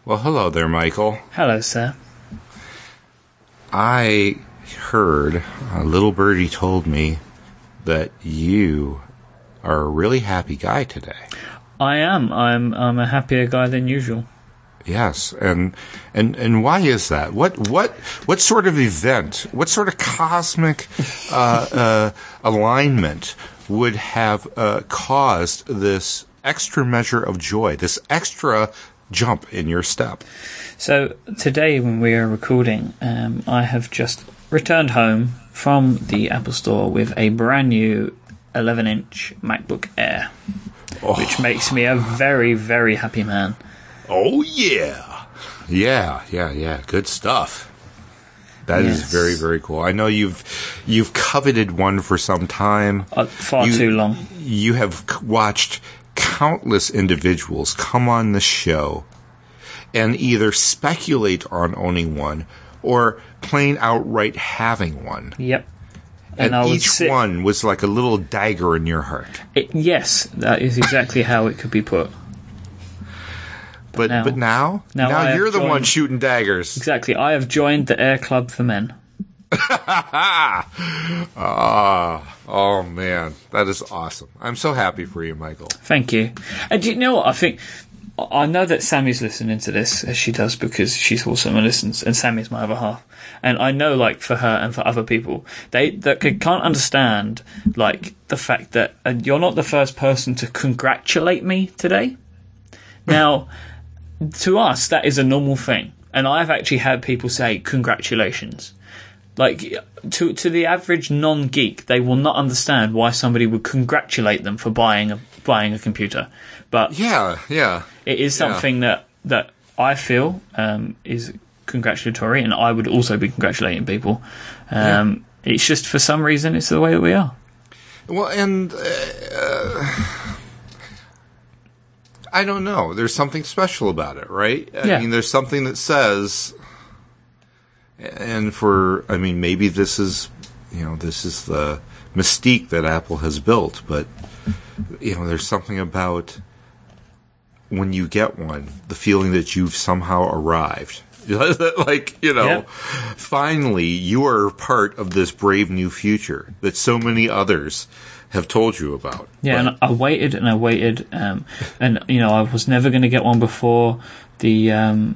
Well, hello there, Michael. Hello, sir. I heard, a little birdie told me that you are a really happy guy today. I am. I'm a happier guy than usual. Yes, and why is that? What sort of event, what sort of cosmic alignment would have caused this extra measure of joy, this extra jump in your step? So today, when we are recording, I have just returned home from the Apple Store with a brand new 11-inch MacBook Air, which makes me a very, very happy man. Oh, yeah. Yeah. Good stuff. That is very, very cool. I know you've coveted one for some time. Far too long. You have watched countless individuals come on the show and either speculate on owning one or plain outright having one. Yep. And each one was like a little dagger in your heart. Yes, that is exactly how it could be put. But now you're the one shooting daggers. Exactly. I have joined the Air Club for Men. Oh, man. That is awesome. I'm so happy for you, Michael. Thank you. And do you know what? I know that Sammy's listening to this, as she does, because she's also listens, and Sammy's my other half. And I know, like, for her and for other people, that can't understand, like, the fact that you're not the first person to congratulate me today. Now, to us, that is a normal thing. And I've actually had people say, congratulations. Like, to the average non-geek, they will not understand why somebody would congratulate them for buying a computer. But yeah, it is something that I feel is congratulatory, and I would also be congratulating people. It's just, for some reason, it's the way that we are. Well, and I don't know. There's something special about it, right? I mean, there's something that says, and maybe this is the mystique that Apple has built, but, there's something about when you get one, the feeling that you've somehow arrived. Finally, you are part of this brave new future that so many others have told you about. Yeah, and I waited, and I was never going to get one before the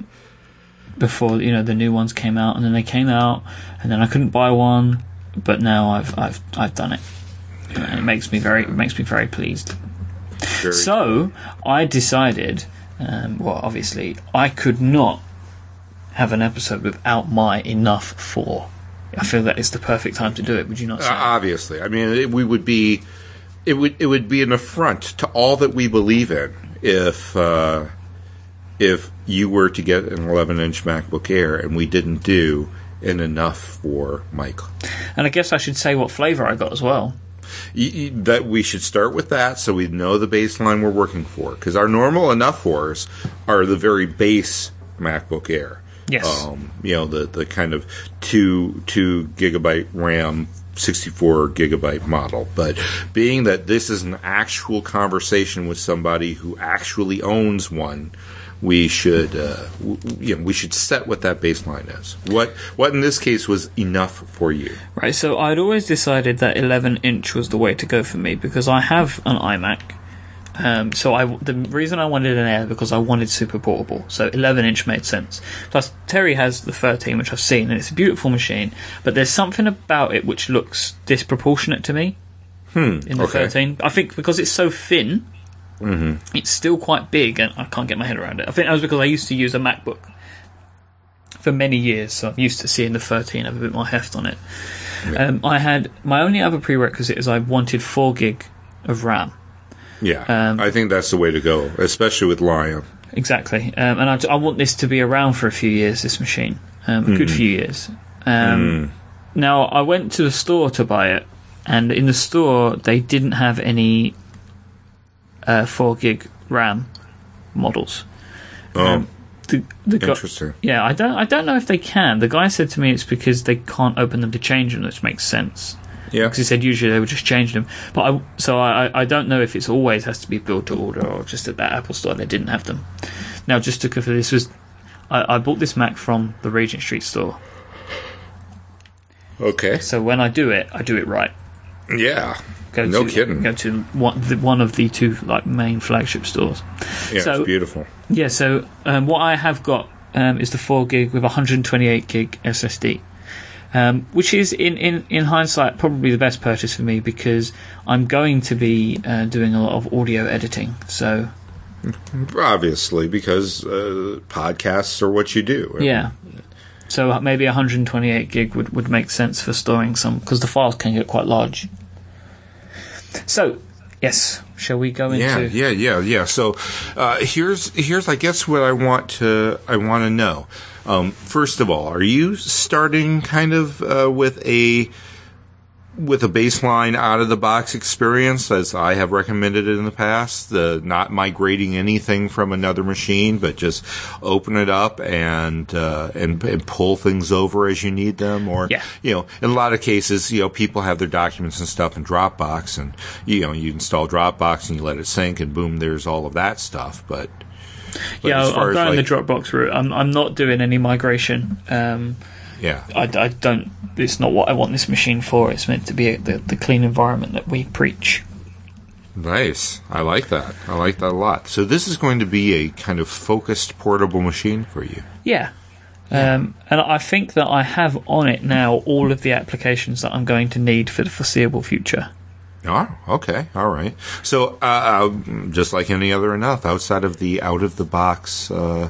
new ones came out, and then they came out, and then I couldn't buy one, but now I've done it, and it makes me very pleased. So I decided, obviously I could not have an episode without my Enough 4. I feel that it's the perfect time to do it. Would you not say? Obviously, I mean, it would be an affront to all that we believe in if you were to get an 11-inch MacBook Air and we didn't do an Enough for Michael. And I guess I should say what flavor I got as well. That we should start with that, so we know the baseline we're working for. Because our normal Enough fours are the very base MacBook Air. Yes. The kind of 2 gigabyte RAM, 64 gigabyte model. But being that this is an actual conversation with somebody who actually owns one, we should set what that baseline is. What in this case was enough for you? Right. So I'd always decided that 11-inch was the way to go for me because I have an iMac. The reason I wanted an Air because I wanted super portable. So 11-inch made sense. Plus Terry has the 13, which I've seen, and it's a beautiful machine. But there's something about it which looks disproportionate to me in the 13. I think because it's so thin. Mm-hmm. It's still quite big, and I can't get my head around it. I think that was because I used to use a MacBook for many years, so I'm used to seeing the 13 have a bit more heft on it. Yeah. I had my only other prerequisite is I wanted 4 gig of RAM. Yeah, I think that's the way to go, especially with Lion. Exactly, and I want this to be around for a few years. This machine, a good few years. Now I went to the store to buy it, and in the store they didn't have any 4 gig RAM models. Interesting. Yeah, I don't know if they can. The guy said to me it's because they can't open them to change them, which makes sense. Yeah, because he said usually they would just change them. But I don't know if it's always has to be built to order or just at that Apple store they didn't have them. Now, just to confirm, this was I bought this Mac from the Regent Street store. Okay. So when I do it right. Yeah. Kidding. Go to one of the two main flagship stores. Yeah, so, it's beautiful. Yeah, so what I have got is the 4 gig with 128 gig SSD, which is in hindsight probably the best purchase for me because I'm going to be doing a lot of audio editing. So obviously, because podcasts are what you do. Yeah. So maybe 128 gig would make sense for storing some, because the files can get quite large. So, yes, shall we go into? Yeah. So, here's I guess what I want to know. First of all, are you starting kind of with a baseline out of the box experience, as I have recommended it in the past, not migrating anything from another machine, but just open it up and pull things over as you need them? Or, in a lot of cases, people have their documents and stuff in Dropbox, and, you install Dropbox and you let it sync and boom, there's all of that stuff. But I'm going the Dropbox route. I'm not doing any migration. I don't. It's not what I want this machine for. It's meant to be the clean environment that we preach. Nice. I like that. I like that a lot. So this is going to be a kind of focused portable machine for you. Yeah. And I think that I have on it now all of the applications that I'm going to need for the foreseeable future. Oh, okay. All right. So just like any other enough, outside of the out-of-the-box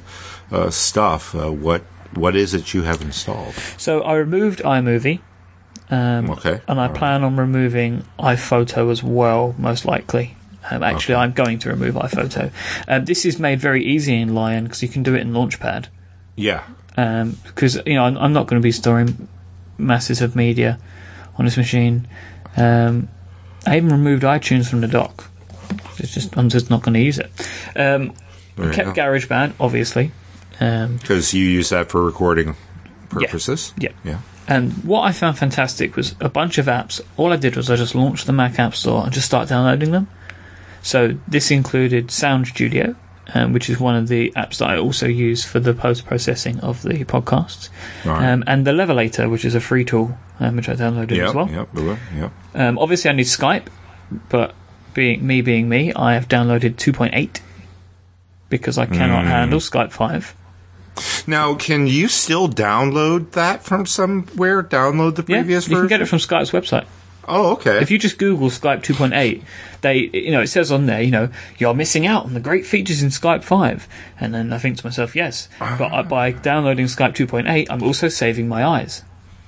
stuff, what is it you have installed? So I removed iMovie. Okay. And I plan on removing iPhoto as well, most likely. Actually, I'm going to remove iPhoto. This is made very easy in Lion because you can do it in Launchpad. Yeah. Because I'm not going to be storing masses of media on this machine. I even removed iTunes from the dock. I'm just not going to use it. Kept GarageBand, obviously. Because you use that for recording purposes? Yeah. And what I found fantastic was a bunch of apps. All I did was I just launched the Mac App Store and just started downloading them. So this included Sound Studio, which is one of the apps that I also use for the post-processing of the podcasts. Right. And the Levelator, which is a free tool, which I downloaded as well. Obviously I need Skype, but being me, I have downloaded 2.8 because I cannot handle Skype 5. Now, can you still download that from somewhere? Download the previous version? You can get it from Skype's website. Oh, okay. If you just Google Skype 2.8, it says on there, you're missing out on the great features in Skype 5. And then I think to myself, yes, but by downloading Skype 2.8, I'm also saving my eyes.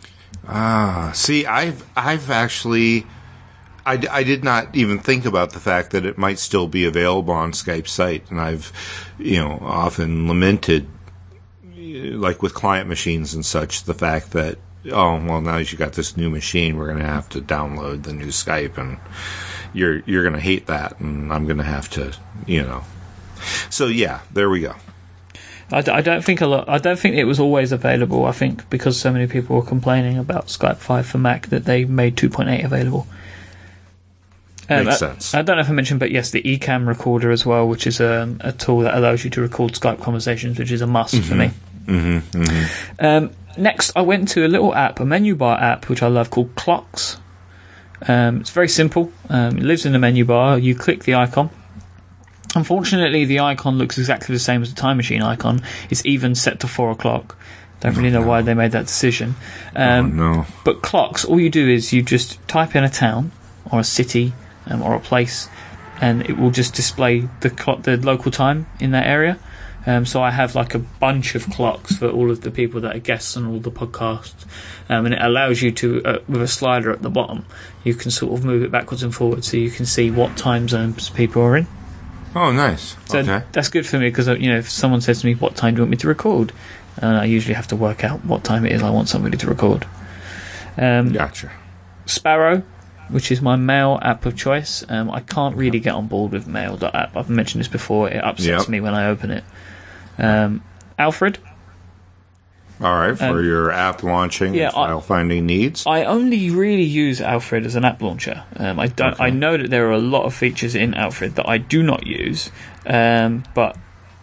See, I've actually, I did not even think about the fact that it might still be available on Skype's site, and I've, often lamented, like with client machines and such, the fact that, now that you got this new machine, we're going to have to download the new Skype, and you're going to hate that, and I'm going to have to, So yeah, there we go. I don't think it was always available. I think because so many people were complaining about Skype 5 for Mac that they made 2.8 available. Makes sense. I don't know if I mentioned, but yes, the Ecamm recorder as well, which is a tool that allows you to record Skype conversations, which is a must for me. Next, I went to a little app, a menu bar app, which I love, called Clocks. It's very simple. It lives in the menu bar. You click the icon. Unfortunately, the icon looks exactly the same as the Time Machine icon. It's even set to 4 o'clock. Don't really know why they made that decision. But Clocks, all you do is you just type in a town or a city or a place, and it will just display the local time in that area. So I have like a bunch of clocks for all of the people that are guests on all the podcasts, and it allows you to, with a slider at the bottom, you can sort of move it backwards and forwards so you can see what time zones people are in. Oh, nice. So that's good for me because, if someone says to me, what time do you want me to record? I usually have to work out what time it is I want somebody to record. Gotcha. Sparrow, which is my mail app of choice. I can't really get on board with mail.app. I've mentioned this before. It upsets me when I open it. Alfred. All right, for your app launching and file finding needs. I only really use Alfred as an app launcher. I know that there are a lot of features in Alfred that I do not use, but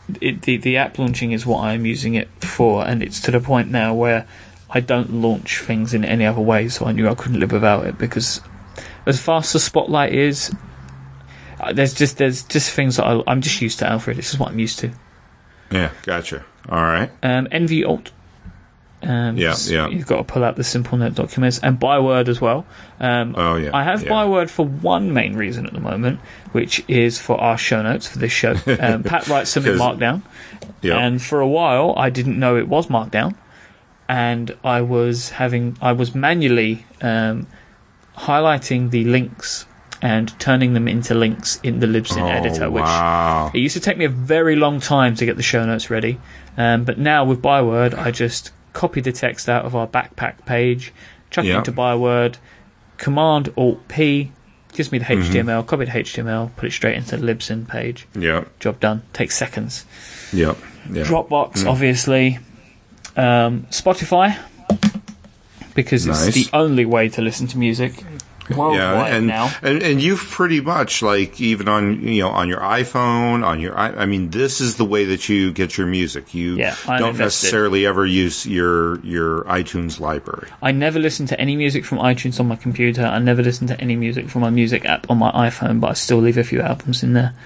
the app launching is what I'm using it for, and it's to the point now where I don't launch things in any other way, so I knew I couldn't live without it, because as fast as Spotlight is, there's just things that I'm just used to Alfred. This is what I'm used to. Yeah, gotcha. All right. NV Alt. You've got to pull out the Simple Note documents, and Byword as well. I have Byword for one main reason at the moment, which is for our show notes for this show. Pat writes them in Markdown, and for a while I didn't know it was Markdown, and I was manually highlighting the links and turning them into links in the Libsyn editor, which it used to take me a very long time to get the show notes ready. But now with Byword, I just copy the text out of our backpack page, chuck it into Byword, Command-Alt-P, gives me the HTML, copy the HTML, put it straight into the Libsyn page. Yeah. Job done. Takes seconds. Yeah. Dropbox, obviously. Spotify, because it's the only way to listen to music worldwide now. And you've pretty much, like, even on your iPhone, this is the way that you get your music. You don't necessarily ever use your iTunes library. I never listen to any music from iTunes on my computer. I never listen to any music from my music app on my iPhone, but I still leave a few albums in there.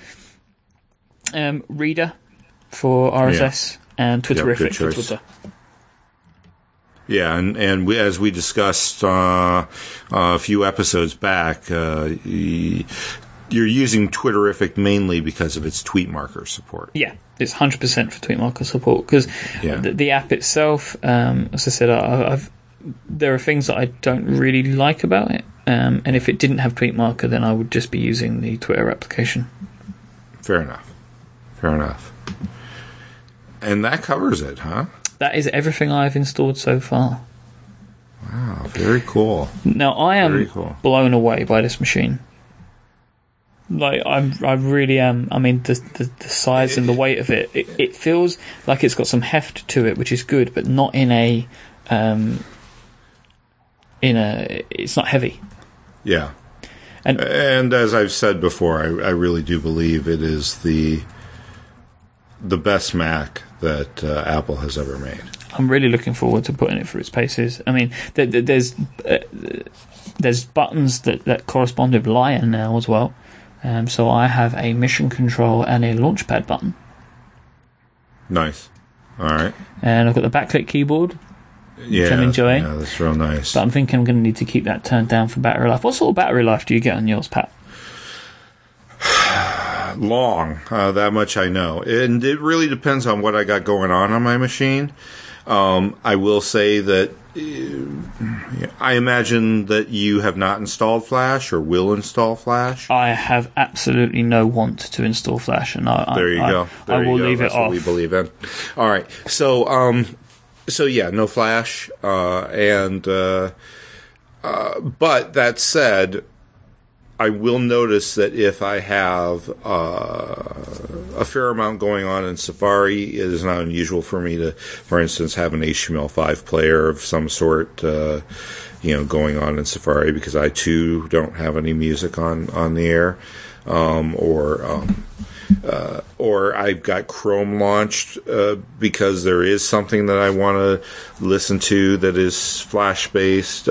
Reader for RSS and Twitterific for Twitter. Yeah, and as we discussed a few episodes back, you're using Twitterific mainly because of its tweet marker support. Yeah, it's 100% for tweet marker support, because the app itself, as I said, there are things that I don't really like about it, and if it didn't have tweet marker, then I would just be using the Twitter application. Fair enough. And that covers it, huh? That is everything I've installed so far. Wow, very cool. Now, I am blown away by this machine. Like, I really am. I mean, the size and the weight of it, it feels like it's got some heft to it, which is good, but not it's not heavy. Yeah. And as I've said before, I really do believe it is the best Mac that Apple has ever made. I'm really looking forward to putting it through its paces. I mean, there's buttons that correspond with Lion now as well. So I have a mission control and a launchpad button. Nice. All right. And I've got the backlit keyboard, which I'm enjoying. Yeah, that's real nice. But I'm thinking I'm going to need to keep that turned down for battery life. What sort of battery life do you get on yours, Pat? Long, that much I know, and it really depends on what I got going on my machine. I will say that I imagine that you have not installed Flash or will install Flash. I have absolutely no want to install Flash, and there you go. I will leave it off. What we believe in. All right, so yeah, no Flash, but that said, I will notice that if I have a fair amount going on in Safari, it is not unusual for me to, for instance, have an HTML5 player of some sort, going on in Safari, because I too don't have any music on the air, or I've got Chrome launched because there is something that I want to listen to that is Flash based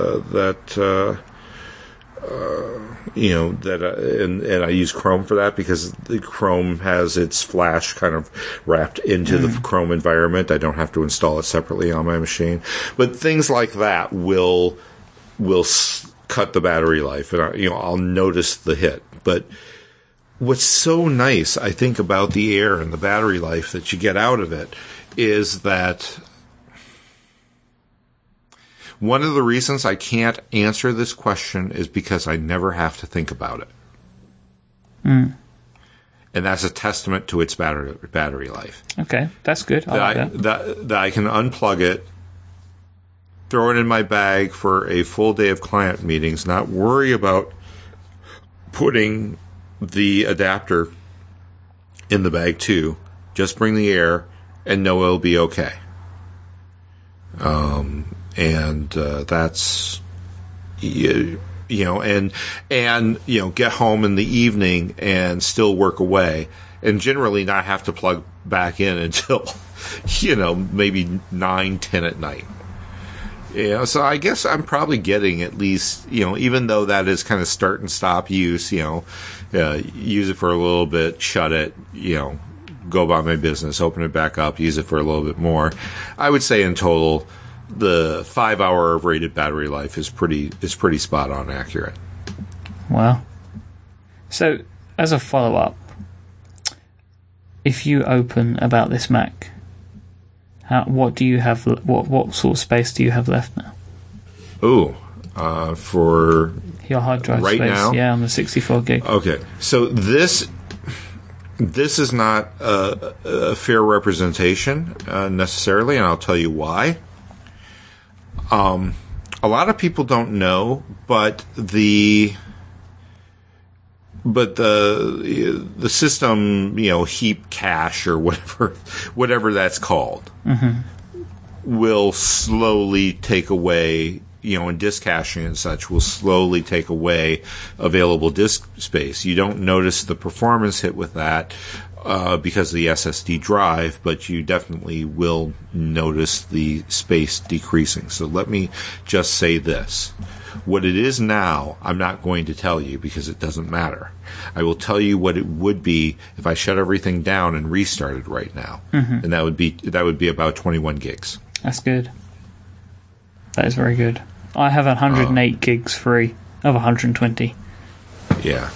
and I use Chrome for that, because the Chrome has its Flash kind of wrapped into the Chrome environment. I don't have to install it separately on my machine. But things like that will cut the battery life, and I'll notice the hit. But what's so nice, I think, about the Air and the battery life that you get out of it is that one of the reasons I can't answer this question is because I never have to think about it. And that's a testament to its battery life. Okay, that's good. That I can unplug it, throw it in my bag for a full day of client meetings, not worry about putting the adapter in the bag too. Just bring the Air and know it'll be okay. That's get home in the evening and still work away and generally not have to plug back in until, maybe 9, 10 at night. So I guess I'm probably getting at least, even though that is kind of start and stop use, use it for a little bit, shut it, go about my business, open it back up, use it for a little bit more. I would say in total, the 5-hour rated battery life is pretty spot on accurate. Wow. So, as a follow-up, if you open about this Mac, what do you have? What sort of space do you have left now? For your hard drive right space, now, yeah, on the 64 gig. Okay, so this is not a fair representation necessarily, and I'll tell you why. A lot of people don't know, but the system, heap cache or whatever that's called, will slowly take away, and disk caching and such will slowly take away available disk space. You don't notice the performance hit with that because of the SSD drive, but you definitely will notice the space decreasing. So let me just say this. What it is now, I'm not going to tell you because it doesn't matter. I will tell you what it would be if I shut everything down and restarted right now, and that would be about 21 gigs. That's good. That is very good. I have 108 gigs free of 120. Yeah.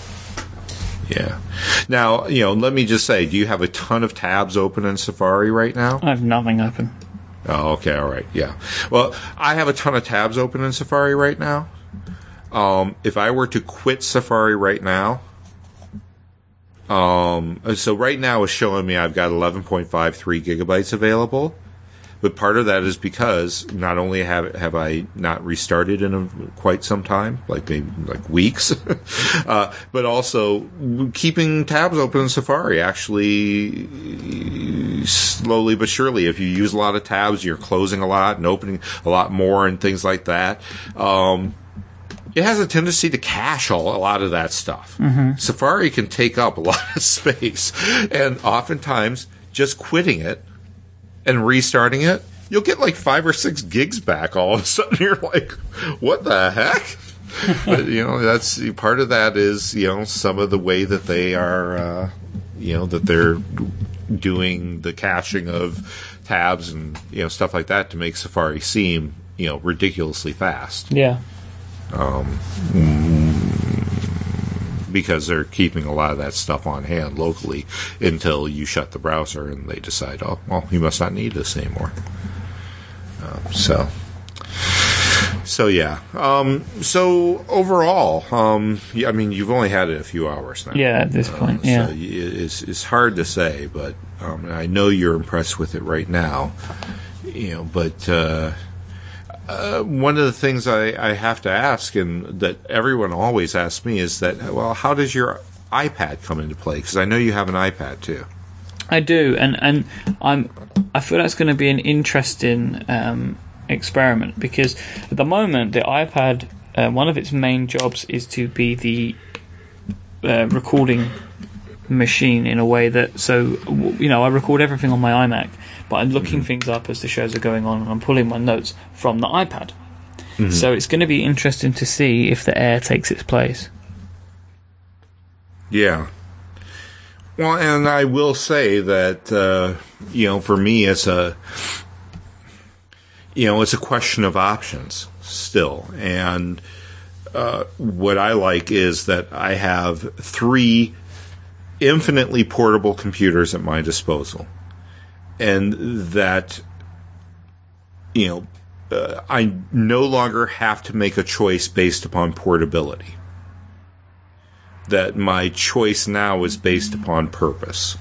Now, let me just say, do you have a ton of tabs open in Safari right now? I have nothing open. Oh, okay, all right, yeah. Well, I have a ton of tabs open in Safari right now. If I were to quit Safari right now, so right now it's showing me I've got 11.53 gigabytes available, but part of that is because not only have I not restarted in quite some time, maybe weeks, but also keeping tabs open in Safari actually slowly but surely. If you use a lot of tabs, you're closing a lot and opening a lot more and things like that. It has a tendency to cache a lot of that stuff. Safari can take up a lot of space, and oftentimes just quitting it and restarting it, you'll get 5 or 6 gigs back all of a sudden. You're like, what the heck? But, that's part of that is, some of the way that they are, that they're doing the caching of tabs and, stuff like that to make Safari seem, ridiculously fast. Yeah. Because they're keeping a lot of that stuff on hand locally until you shut the browser and they decide, oh, well, you must not need this anymore. So yeah. So overall, you've only had it a few hours now. Yeah, at this point, yeah. So it's hard to say, but I know you're impressed with it right now. But one of the things I have to ask, and that everyone always asks me, is that, well, how does your iPad come into play? Because I know you have an iPad too. I do, and I feel that's going to be an interesting experiment, because at the moment the iPad, one of its main jobs is to be the recording machine in a way that, so I record everything on my iMac, but I'm looking things up as the shows are going on, and I'm pulling my notes from the iPad. So it's going to be interesting to see if the Air takes its place. Yeah. Well, and I will say that for me it's a question of options still, and what I like is that I have 3 infinitely portable computers at my disposal, and that I no longer have to make a choice based upon portability. That my choice now is based upon purpose.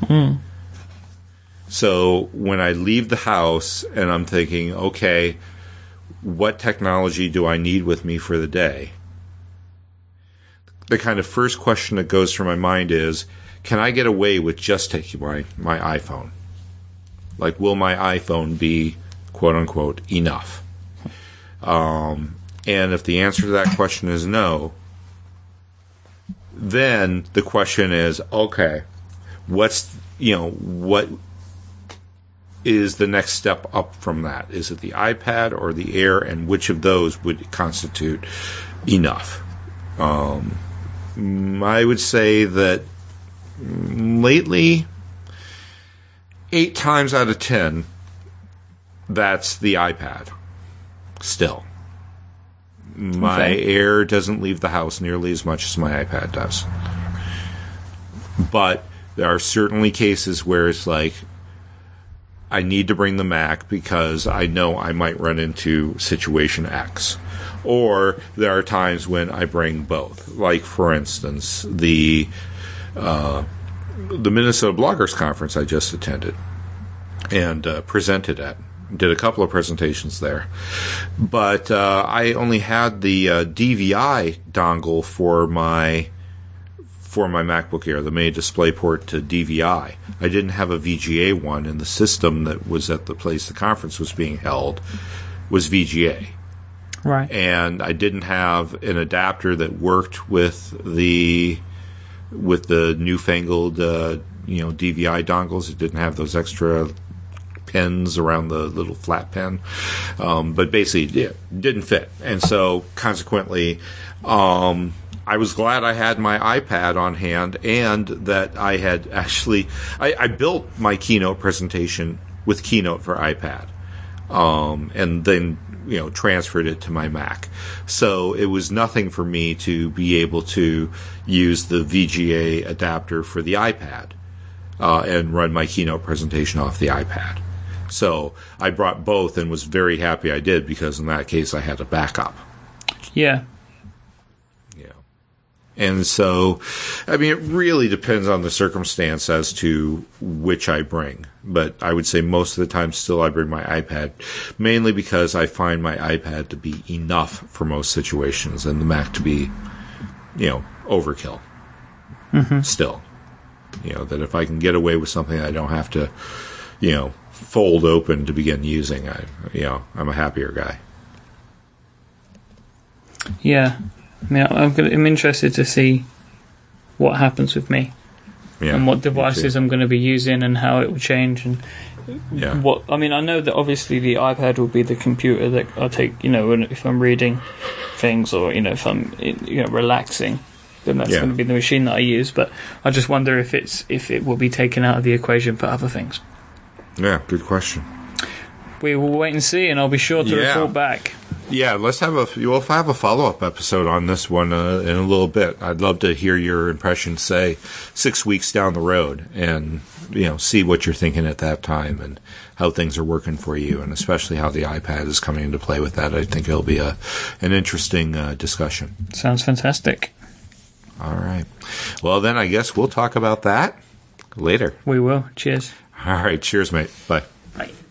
So when I leave the house and I'm thinking, okay, what technology do I need with me for the day? The kind of first question that goes through my mind is, can I get away with just taking my iPhone? Will my iPhone be, quote unquote, enough? And if the answer to that question is no, then the question is, okay, what is the next step up from that? Is it the iPad or the Air, and which of those would constitute enough? I would say that lately, 8 times out of 10, that's the iPad. Still. My Air doesn't leave the house nearly as much as my iPad does. But there are certainly cases where it's like, I need to bring the Mac because I know I might run into situation X. Or there are times when I bring both. Like, for instance, the Minnesota Bloggers Conference I just attended and presented at. Did a couple of presentations there. But I only had the DVI dongle for my MacBook Air, the mini DisplayPort to DVI. I didn't have a VGA one, and the system that was at the place the conference was being held was VGA. Right. And I didn't have an adapter that worked with the newfangled DVI dongles. It didn't have those extra pins around the little flat pen. But basically, it didn't fit. And so, consequently, I was glad I had my iPad on hand, and that I had actually... I built my Keynote presentation with Keynote for iPad. And then, transferred it to my Mac. So it was nothing for me to be able to use the VGA adapter for the iPad and run my Keynote presentation off the iPad. So I brought both and was very happy I did, because in that case I had a backup. Yeah. Yeah. And so, I mean, it really depends on the circumstance as to which I bring. But I would say most of the time still I bring my iPad, mainly because I find my iPad to be enough for most situations and the Mac to be, overkill. Mm-hmm. Still. That if I can get away with something I don't have to, fold open to begin using, I'm a happier guy. Yeah. I mean, I'm interested to see what happens with me, and what devices I'm going to be using, and how it will change, and what. I mean, I know that obviously the iPad will be the computer that I take. If I'm reading things, or if I'm relaxing, then that's going to be the machine that I use. But I just wonder if it will be taken out of the equation for other things. Yeah, good question. We will wait and see, and I'll be sure to report back. Yeah, we'll have a follow-up episode on this one in a little bit. I'd love to hear your impressions, say, 6 weeks down the road, and see what you're thinking at that time and how things are working for you, and especially how the iPad is coming into play with that. I think it'll be an interesting discussion. Sounds fantastic. All right. Well, then I guess we'll talk about that later. We will. Cheers. All right. Cheers, mate. Bye. Bye.